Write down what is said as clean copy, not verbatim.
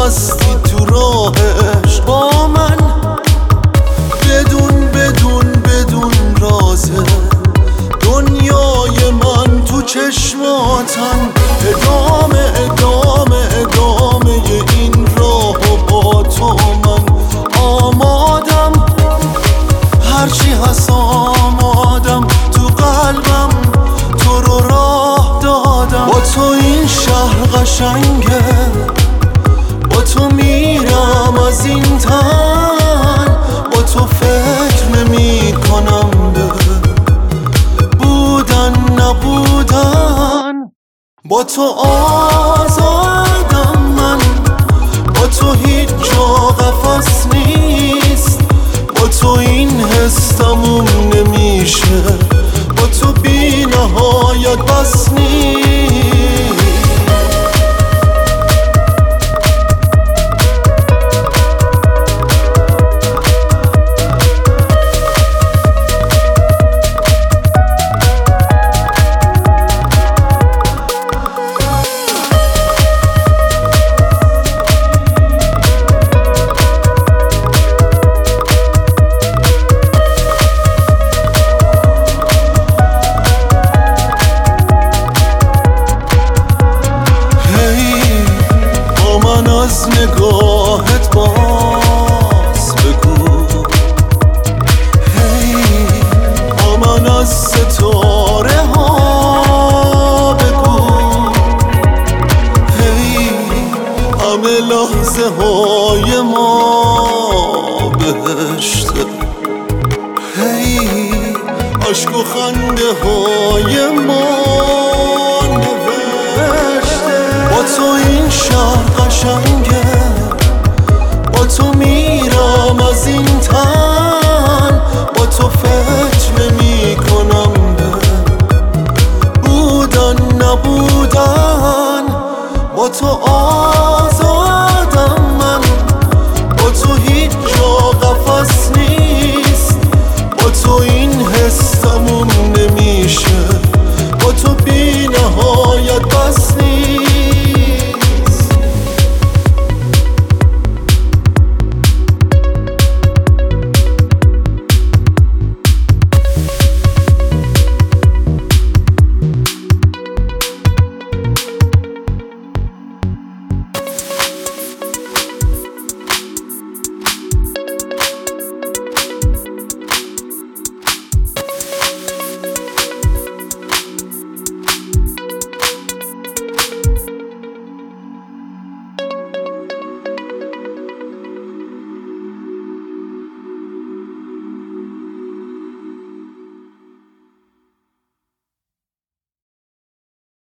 هستی تو راهش با من، بدون رازه دنیای من تو چشماتن. ادامه این راه و با تو من آمادم، هرچی هست آمادم، تو قلبم تو رو راه دادم. با تو این شهر قشنگه، با تو میرم از این تن، با تو فکر نمی کنم به بودن نبودن. با تو آزادم من، با تو هیچ جا قفس نیست، با تو این حس تموم نمیشه، با تو بی نهایت بس نیست. از نگاهت باز بگو، هی با من از ستاره ها بگو، هی همه لحظه های ما بهشته، هی عشق و خنده های ما نوشته. با تو این شهر قشنگه، با تو میرم از این تن، با تو فکر